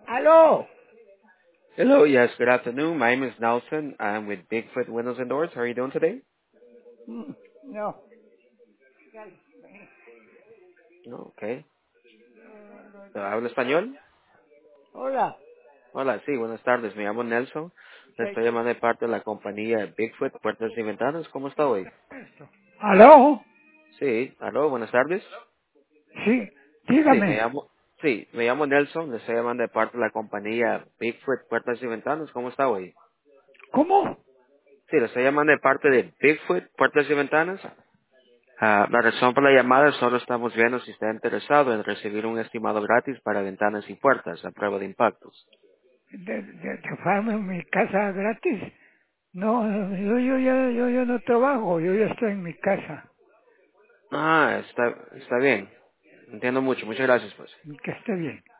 Aló. Hello, yes, good afternoon. My name is Nelson. I'm with Bigfoot Windows and Doors. How are you doing today? No. No, okay. ¿Habla español? Hola. Hola, sí, buenas tardes. Me llamo Nelson. Le ¿Qué- estoy qué- llamando de parte de la compañía Bigfoot Puertas y Ventanas. ¿Cómo está hoy? esto? ¿Aló? Sí, aló, buenas tardes. Sí. Sí, Dígame. me llamo Nelson. Le estoy llamando de parte de la compañía Bigfoot Puertas y Ventanas. ¿Cómo está hoy? ¿Cómo? Sí, le estoy llamando de parte de Bigfoot Puertas y Ventanas. La razón por la llamada es solo estamos viendo si está interesado en recibir un estimado gratis para ventanas y puertas a prueba de impactos. ¿De dejarme en mi casa gratis? No, yo no trabajo. Yo ya estoy en mi casa. Ah, está bien. Entiendo mucho. Muchas gracias, pues. Que esté bien.